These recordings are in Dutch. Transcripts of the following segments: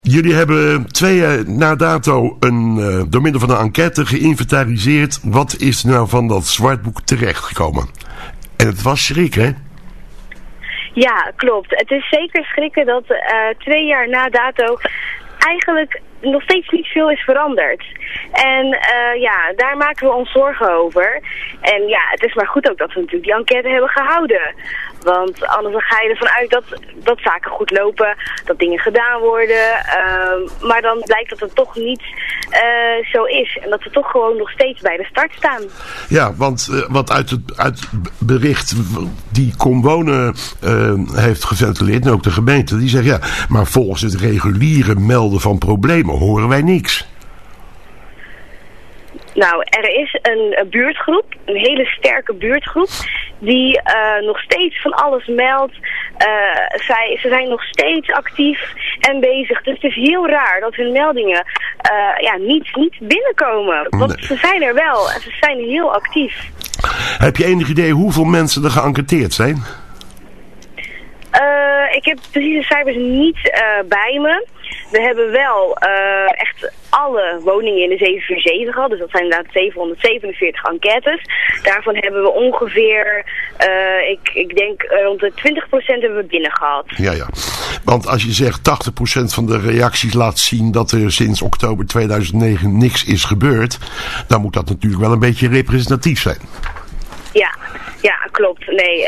Jullie hebben 2 jaar na dato door middel van een enquête geïnventariseerd. Wat is nou van dat zwartboek terechtgekomen? En het was schrik, hè? Ja, klopt. Het is zeker schrikken dat 2 jaar na dato eigenlijk nog steeds niet veel is veranderd. En daar maken we ons zorgen over. En ja, het is maar goed ook dat we natuurlijk die enquête hebben gehouden. Want anders dan ga je ervan uit dat zaken goed lopen, dat dingen gedaan worden. Maar dan blijkt dat het toch niet zo is. En dat we toch gewoon nog steeds bij de start staan. Ja, want wat uit het bericht die Comwonen heeft geventileerd, en ook de gemeente, die zegt ja, maar volgens het reguliere melden van problemen horen wij niks. Nou, er is een buurtgroep, een hele sterke buurtgroep, die nog steeds van alles meldt. Ze zijn nog steeds actief en bezig. Dus het is heel raar dat hun meldingen niet binnenkomen. Want ze zijn er wel en ze zijn heel actief. Heb je enig idee hoeveel mensen er geënquêteerd zijn? Ik heb precieze cijfers niet bij me. We hebben wel echt alle woningen in de 747 gehad. Dus dat zijn inderdaad 747 enquêtes. Daarvan hebben we ongeveer, ik denk rond de 20% hebben we binnen gehad. Ja. Want als je zegt 80% van de reacties laat zien dat er sinds oktober 2009 niks is gebeurd, dan moet dat natuurlijk wel een beetje representatief zijn. Ja, klopt. Nee,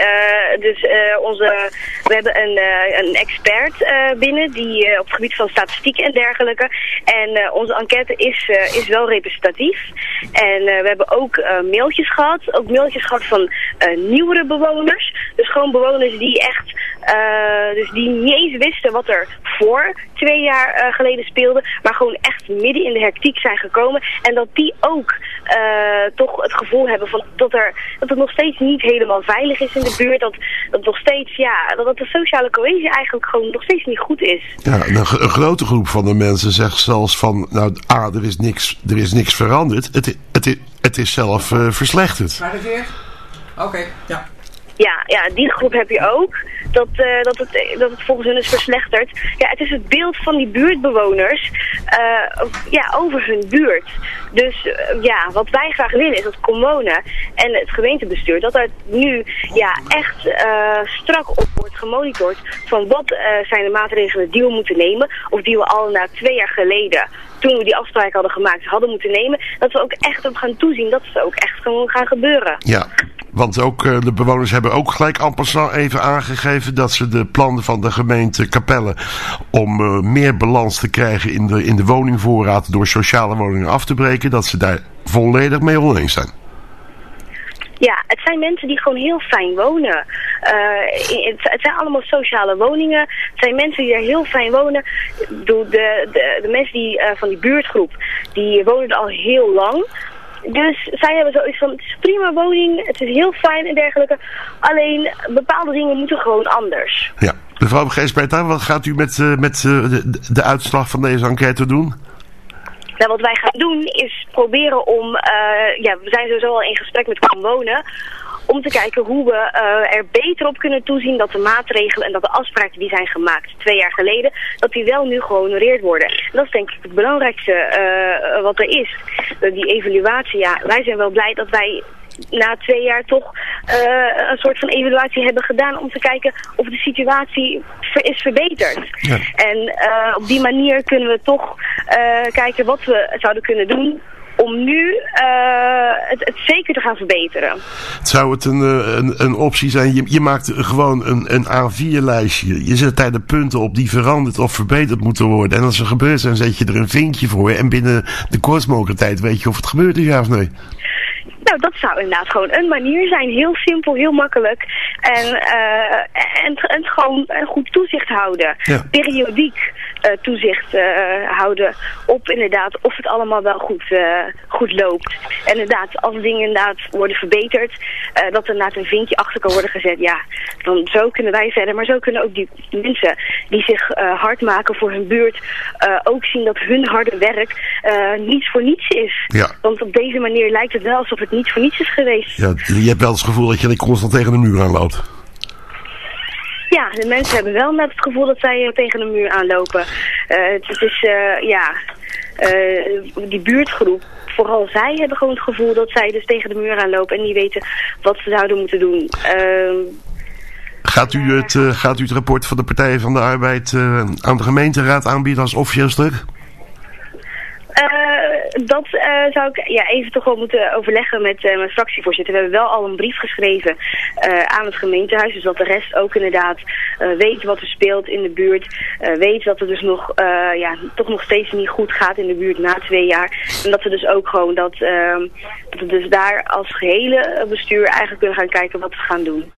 we hebben een expert binnen die op het gebied van statistiek en dergelijke. En onze enquête is wel representatief. En we hebben ook mailtjes gehad. Ook mailtjes gehad van nieuwere bewoners. Dus gewoon bewoners die echt dus die niet eens wisten wat er voor 2 jaar geleden speelde. Maar gewoon echt midden in de hectiek zijn gekomen. En dat die ook toch het gevoel hebben van dat het nog steeds niet helemaal veilig is in de buurt. Dat nog steeds, dat de sociale cohesie eigenlijk gewoon nog steeds niet goed is. Ja, een grote groep van de mensen zegt zelfs van, nou, er is niks veranderd. Het is zelf verslechterd. Maar dat weer? Oké, ja. Ja, die groep heb je ook. Dat het volgens hun is verslechterd. Ja, het is het beeld van die buurtbewoners over hun buurt. Dus wat wij graag willen is dat Comwonen en het gemeentebestuur, dat er nu echt strak op wordt gemonitord van wat zijn de maatregelen die we moeten nemen. Of die we al na 2 jaar geleden, toen we die afspraak hadden gemaakt, hadden moeten nemen. Dat we ook echt op gaan toezien dat ze ook echt gewoon gaan gebeuren. Ja. Want ook de bewoners hebben ook gelijk en passant even aangegeven dat ze de plannen van de gemeente Capelle om meer balans te krijgen in de woningvoorraad door sociale woningen af te breken, dat ze daar volledig mee oneens zijn. Ja, het zijn mensen die gewoon heel fijn wonen. Het zijn allemaal sociale woningen. Het zijn mensen die er heel fijn wonen. De mensen die van die buurtgroep, die wonen er al heel lang. Dus zij hebben zoiets van, het is een prima woning, het is heel fijn en dergelijke. Alleen bepaalde dingen moeten gewoon anders. Ja, mevrouw Geesberta, wat gaat u met de uitslag van deze enquête doen? Nou, wat wij gaan doen is proberen om, we zijn sowieso al in gesprek met Comwonen, om te kijken hoe we er beter op kunnen toezien dat de maatregelen en dat de afspraken die zijn gemaakt 2 jaar geleden, dat die wel nu gehonoreerd worden. En dat is denk ik het belangrijkste wat er is. Die evaluatie, wij zijn wel blij dat wij na 2 jaar toch een soort van evaluatie hebben gedaan om te kijken of de situatie is verbeterd. Ja. En op die manier kunnen we toch kijken wat we zouden kunnen doen om nu het zeker te gaan verbeteren. Zou het een optie zijn? Je maakt gewoon een A4-lijstje. Je zet daar de punten op die veranderd of verbeterd moeten worden. En als ze gebeurd zijn, zet je er een vinkje voor. En binnen de kortst mogelijke tijd weet je of het gebeurd is, ja of nee? Nou, dat zou inderdaad gewoon een manier zijn. Heel simpel, heel makkelijk. En gewoon goed toezicht houden. Ja. Periodiek toezicht houden op inderdaad of het allemaal wel goed loopt. En inderdaad, als dingen inderdaad worden verbeterd, dat er inderdaad een vinkje achter kan worden gezet. Ja, dan zo kunnen wij verder. Maar zo kunnen ook die mensen die zich hard maken voor hun buurt ook zien dat hun harde werk niets voor niets is. Ja. Want op deze manier lijkt het wel alsof het niet voor niets is geweest. Ja, je hebt wel het gevoel dat je constant tegen de muur aanloopt. Ja, de mensen hebben wel net het gevoel dat zij tegen de muur aanlopen. Het is, die buurtgroep, vooral zij hebben gewoon het gevoel dat zij dus tegen de muur aanlopen en niet weten wat ze zouden moeten doen. Gaat u het rapport van de Partij van de Arbeid aan de gemeenteraad aanbieden als officieel stuk? Dat zou ik even toch wel moeten overleggen met mijn fractievoorzitter. We hebben wel al een brief geschreven aan het gemeentehuis. Dus dat de rest ook inderdaad weet wat er speelt in de buurt. Weet dat het dus toch nog steeds niet goed gaat in de buurt na 2 jaar. En dat we dus ook gewoon dat we dus daar als gehele bestuur eigenlijk kunnen gaan kijken wat we gaan doen.